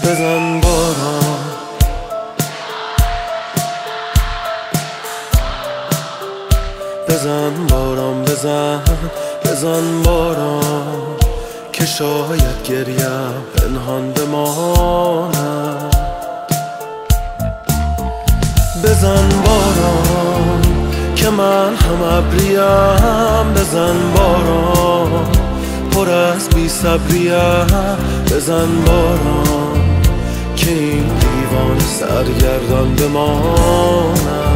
بزن باران، بزن باران، بزن باران که شاید گریم پنهان بماند. بزن باران که من هم ابریم، بزن باران پر از بی صبریم، بزن باران که این دیوان سرگردان بماند.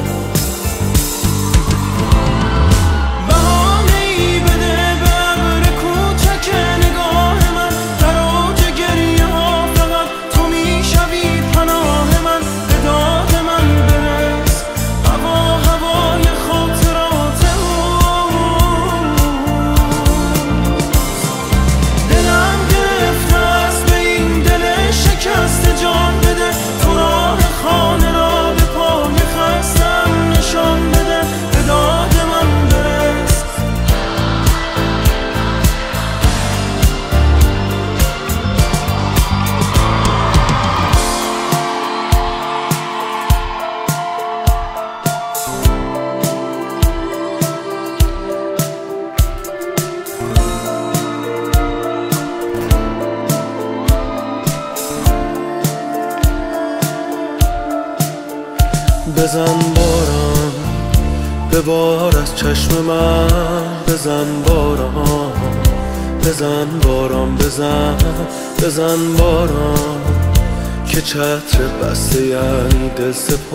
بزن باران ببار از چشم من، بزن باران، بزن باران، بزن باران که چتر بسته یعنی دل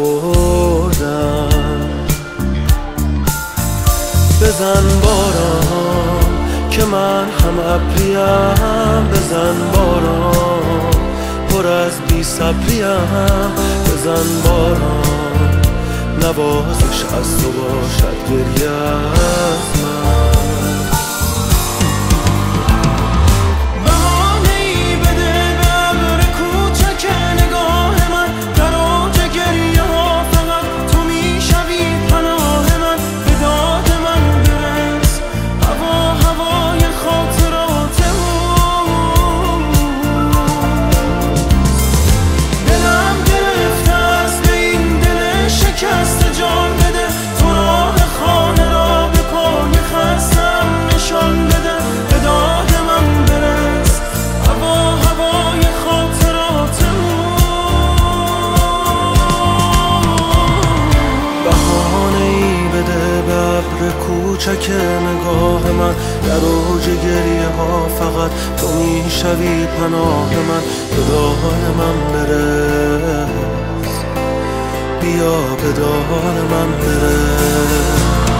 سپردن. بزن باران که من هم ابریم، بزن باران پر از بی صبریم، بزن باران نوازش از تو باشد گریه از من. بهانه‌ای بده به ابر کوچک نگاه من، در اوج گریه ها فقط تو میشوی پناه من، به داد من برس هوای خاطرات دلم گرفته است به این دل شکست، جان بده تو راه خانه را به پای خستم نشان بده، به داد من برس هوای خاطرات بهانه‌ای بده به ابر کوچک نگاه من، در اوج گریه ها فقط تو میشوی پناه من، به داد من برس، بیا به داد من برس.